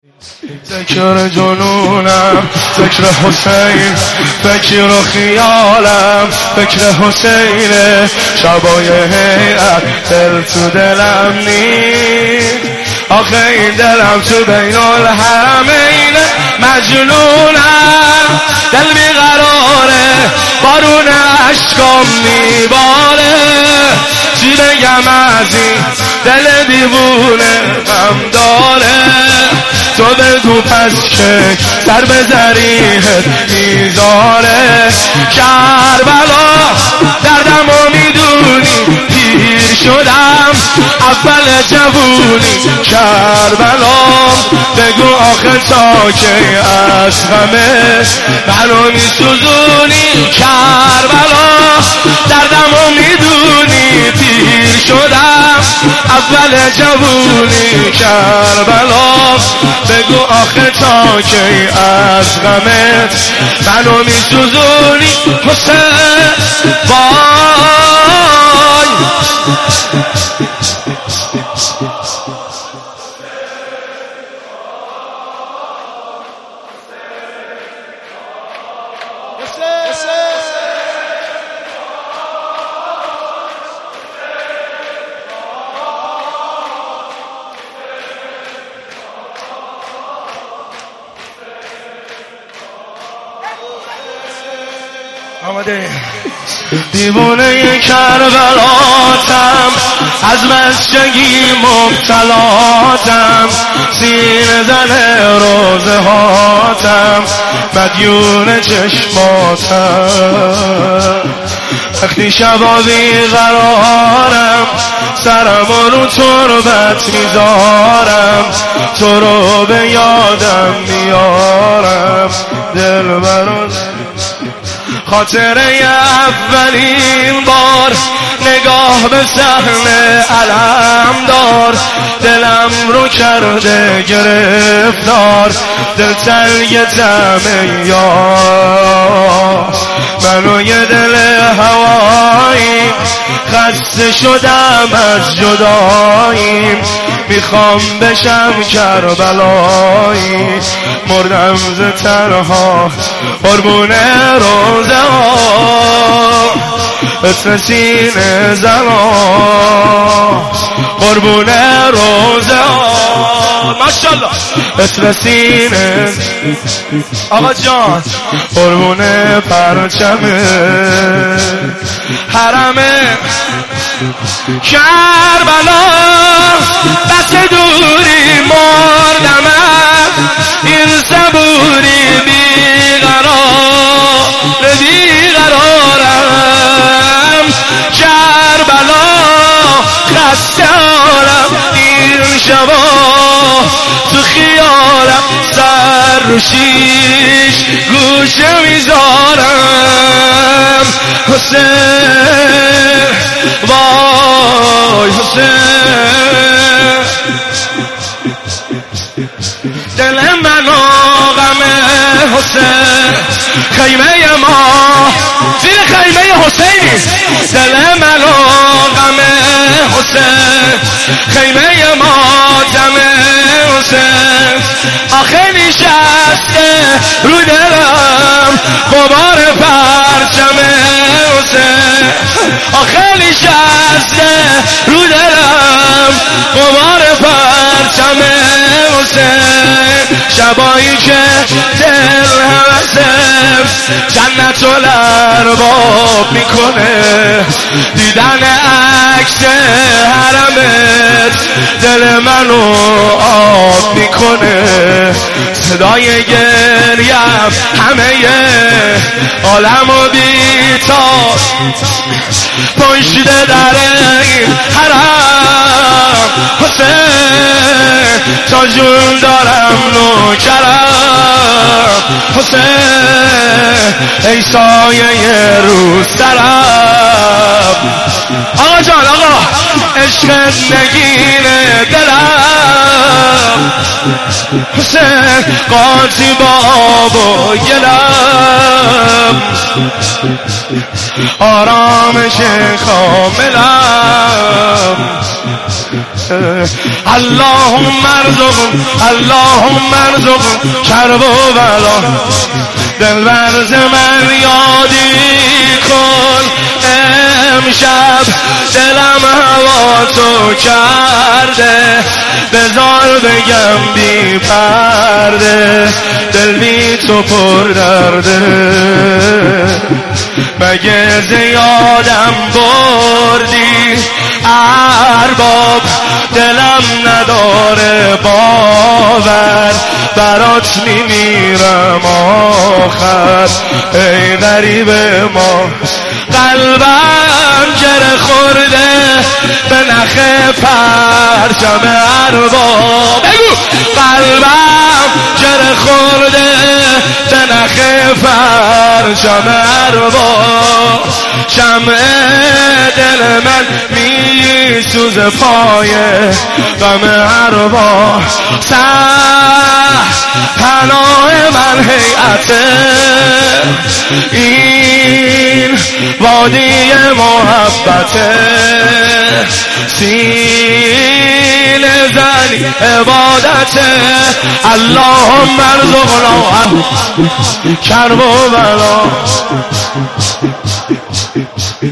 ذکر جنونم، ذکر حسین، فکر و خیالم، فکر حسینه. شبای هیئت دل تو دلم نیست، آخه این دلم تو بین الحرمین مجنونم. دل بیقراره، بارون عشقم میباره، چی بگم از این دل دیوونه غم داره. تو بگو پس که سر به ذریحت میذاره. کربلا دردمو میدونی، پیر شدم اول جوونی. کربلا بگو آخه تا که از غمه منو میسوزونی. کربلا دردمو میدونی، پیر شدم اول جوونی. کربلا بگو آخه تا که از غمت منو میسوزونی. حسین وای آمده. دیوونه کربلاتم، از بچگی مبتلاتم، سینه زن روزه هاتم، مدیون چشماتم. وقتی شبا بیقرارم، سرم رو تربت میذارم، تو رو به یادم میارم. دل برو خاطره اولین بار، نگاه به صحنه علم دار. دلم رو کرده گرفتار، دل تنگ طعم یار. منو یه دل هوایی، خسته شدم از جداییم. میخوام بشم کربلایی، مردم ز تنها قربون روزه ها. اسم سینه زنا قربون روزه ها. ماشالله اسم سینه آقا جان قربون پرچم حرمه. کربلا بس دوری مردم، این صبوری بیقرارم. کربلا خسته‌ام این شبا، تو خیالم سر رو شیش گوشه میذارم. حسین وای حسین، دل منو غم حسین. خیمه ما زیر خیمه حسینی، دل منو غم حسین. خیمه ما دم حسین، آخه نشسته رو دلم غبار پرچم حسین. آخه نشسته رو دلم غبار پرچم حسین. شبایی که دل هوسم جنت الارباب میکنه، دیدن عکس حرمت دل منو آب میکنه. صدای گریم همه عالمو بیتاب، پشت در این حرم حسین تا جون دارم نوکرم. حسین ای سایه رو سرم. آقا جان آقا عشقت نگین دلم. حسین قاطی باب و گلم، آرامش کاملم. اللهم ارزق کرب و بلا دلبر ز من یادی کن امشب دلم هوا تو کرده بذار بگم بی پرده دل بی تو پر درده مگه زیادم بردی ارباب دلم نداره باور برات میمیرم آخر ای غریب ما قلبم گره خورده به نخ پرچم ارباب قلبم گره خورده به نخ پرچم ارباب شمع دل من میسوز پای غم ارباب پناه من هیئت این وادی محبت سین زنی عبادت اللهم ارزقنا کرب و بلا